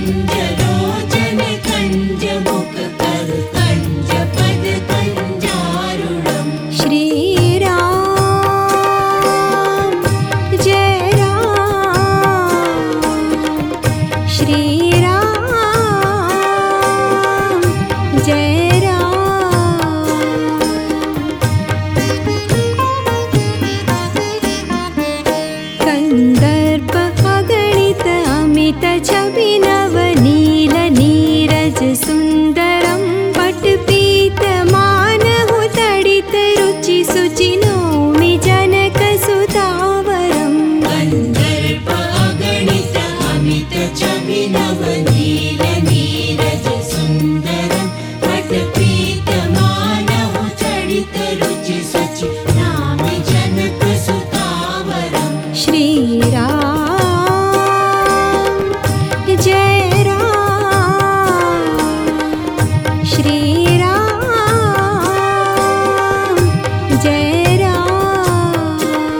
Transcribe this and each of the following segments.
कञ्जलोचन कञ्जमुख कर कञ्जपद कञ्जारुणम् श्रीराम जय राम श्रीराम जय कंदर्प अगणित अमित छवि नव नील नीरज सुंदरम पटपीत मानहु तडित रुचि सुचि नौमि जनक सुतावरम कंदर्प अगणित अमित छवि नव नील नीरज सुंदरम पटपीत मानहु तडित रुचि सुचि नौमि जनक सुतावरम श्रीराम जय राम श्रीराम जय राम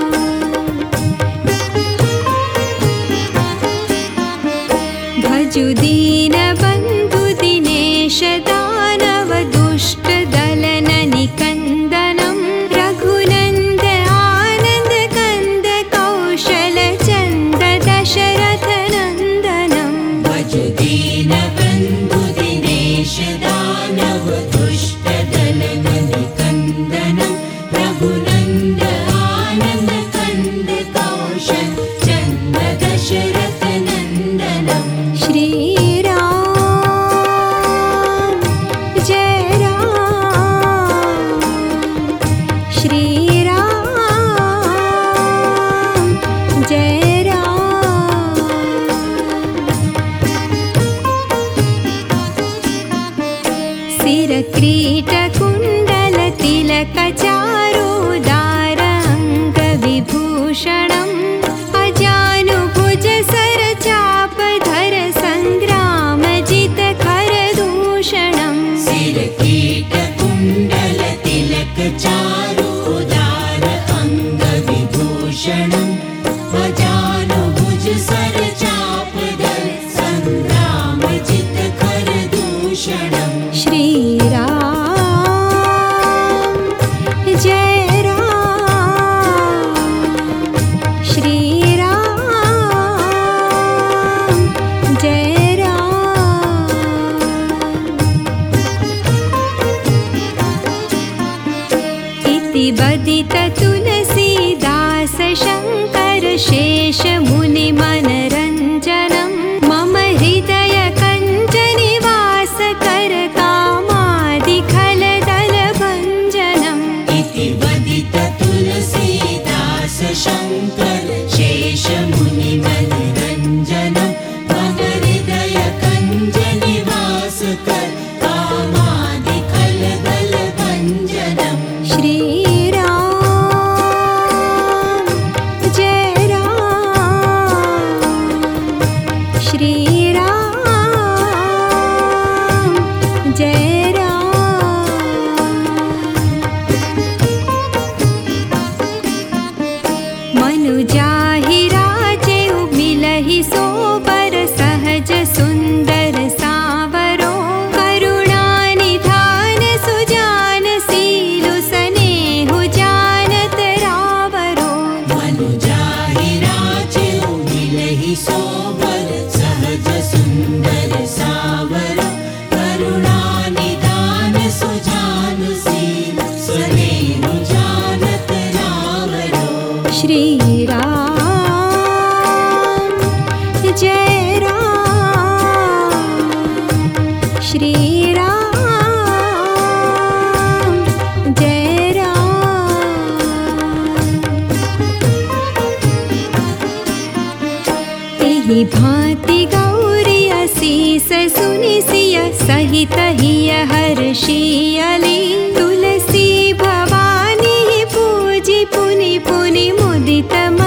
भजु दीन बंधु दिनेश दानव दुष्ट दलन निकंदनम रघुनंद आनंद कंद कौशल चंद दशरथ नंदनम भजु दीन बंधु दिनेश दानव दुष्ट दलन निकंदनम रघुनंद आनंद कंद कौशल चंद दशरथ नंदनम श्रीराम जय राम श्रीराम जय राम सिर क्रीट कुंडल तिलक चारुदार अंग विभूषणम् अजानुभुज सर चाप धर संग्राम जित खर दूषणम् सिर कीट कुंडल तिलक चारुदार अंग विभूषणम् अजानुभुज सर चाप धर संग्राम जित खर दूषणम् श्रीराम जय राम श्रीराम जय राम इति बदित तुलसीदास शंकर शेष मुनि मनरंजनम मम हृदय कंज निवास कर कामादि खल दल भंजनम इति बदित तुलसीदास शंकर शेष मुनि मनरंजनम मम हृदय कंज निवास कर कामादि खल दल भंजनम श्रीराम जय राम श्रीराम जय राम मनु जाहि राजे मिलहि सोबर सहज सुंदर सावरो करुणा निधान सुजान सीलु स्नेहु जानत रावरो मनु जाहि राजे मिलहि सोबर सहज सुंदर सावरो करुणा निधान सुजान सीलु स्नेहु जानत रावरो श्रीराम जय राम श्रीराम जय राम एहि भांति गौरी असीस सुनि सिय सहित हिय हर्षियली तुलसी भवानी पूजि पुनि पुनि मुदित